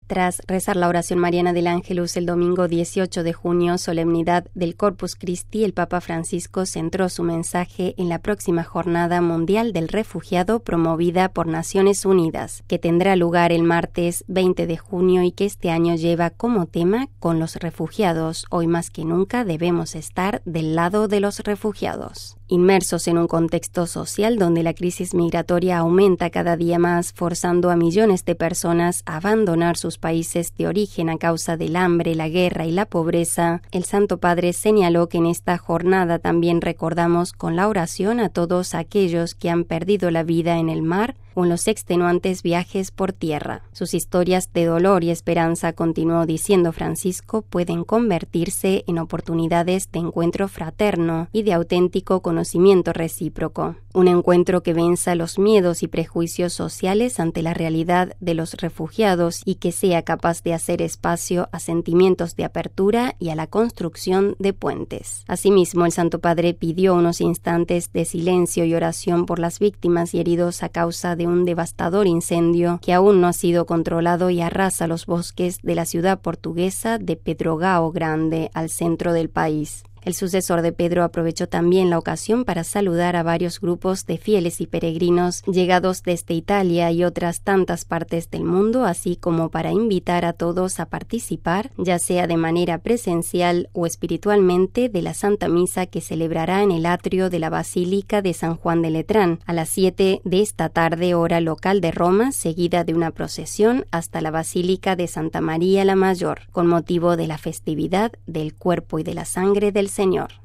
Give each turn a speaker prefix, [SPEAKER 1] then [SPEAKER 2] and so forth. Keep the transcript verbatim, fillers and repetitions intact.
[SPEAKER 1] Tras rezar la oración mariana del Ángelus el domingo dieciocho de junio, solemnidad del Corpus Christi, el Papa Francisco centró su mensaje en la próxima Jornada Mundial del Refugiado promovida por Naciones Unidas, que tendrá lugar el martes veinte de junio y que este año lleva como tema "Con los refugiados, hoy más que nunca debemos estar del lado de los refugiados". Inmersos en un contexto social donde la crisis migratoria aumenta cada día más, forzando a millones de personas a abandonar sus países de origen a causa del hambre, la guerra y la pobreza, el Santo Padre señaló que en esta jornada también recordamos con la oración a todos aquellos que han perdido la vida en el mar o en los extenuantes viajes por tierra. Sus historias de dolor y esperanza, continuó diciendo Francisco, pueden convertirse en oportunidades de encuentro fraterno y de auténtico conocimiento recíproco. Un encuentro que venza los miedos y prejuicios sociales ante la realidad de los refugiados y que sea capaz de hacer espacio a sentimientos de apertura y a la construcción de puentes. Asimismo, el Santo Padre pidió unos instantes de silencio y oración por las víctimas y heridos a causa de un devastador incendio que aún no ha sido controlado y arrasa los bosques de la ciudad portuguesa de Pedrógão Grande, al centro del país. El sucesor de Pedro aprovechó también la ocasión para saludar a varios grupos de fieles y peregrinos llegados desde Italia y otras tantas partes del mundo, así como para invitar a todos a participar, ya sea de manera presencial o espiritualmente, de la Santa Misa que celebrará en el atrio de la Basílica de San Juan de Letrán a las siete de esta tarde, hora local de Roma, seguida de una procesión hasta la Basílica de Santa María la Mayor, con motivo de la festividad del cuerpo y de la sangre del Señor.